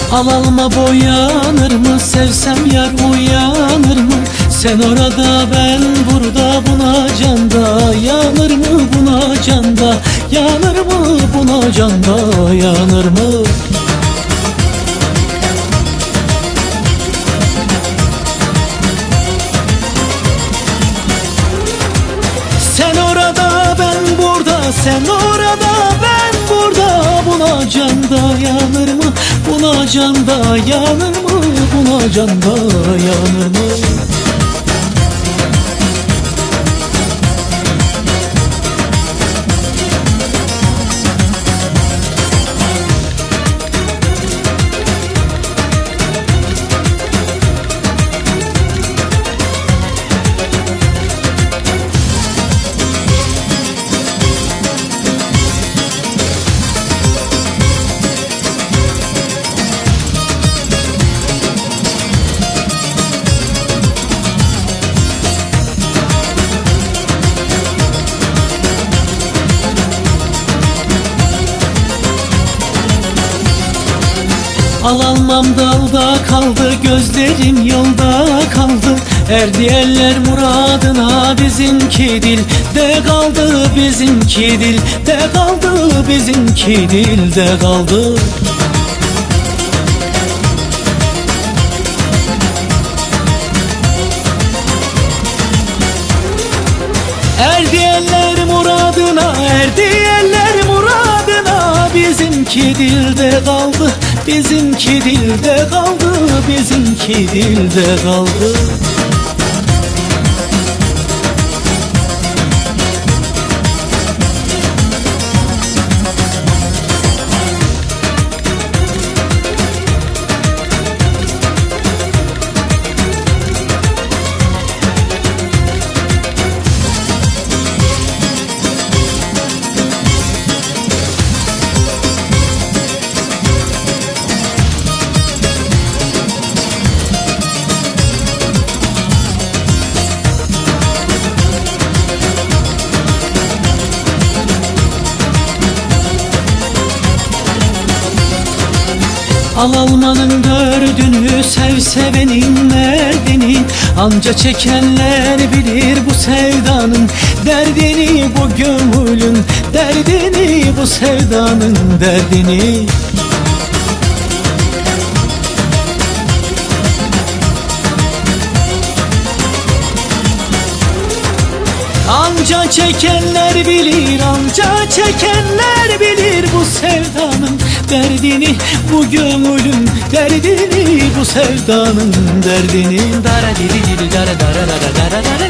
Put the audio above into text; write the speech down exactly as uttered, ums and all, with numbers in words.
Al alma boyanır mı, sevsem yar uyanır mı? Sen orada ben burada, buna canda yanır mı, buna canda yanır mı, buna canda yanır mı? Sen orada ben burada, sen orada ben burada, buna canda yanır mı, buna canda yanır mı, buna canda yanır mı? Al almam dalda kaldı, gözlerim yolda kaldı. Erdi eller muradına, bizimki dilde kaldı, bizimki dilde kaldı, bizimki dilde kaldı. Erdi eller muradına, erdi eller muradına, bizimki dilde kaldı, bizimki dilde kaldı, bizimki dilde kaldı. Al almanın dördünü, sev sevenin derdini. Anca çekenler bilir bu sevdanın derdini, bu gönlün derdini, bu sevdanın derdini. Anca çekenler bilir, anca çekenler bilir bu sevdanın derdini, bu gönlün derdini, bu sevdanın derdini. Dara diri diri dara dara dara dara dara.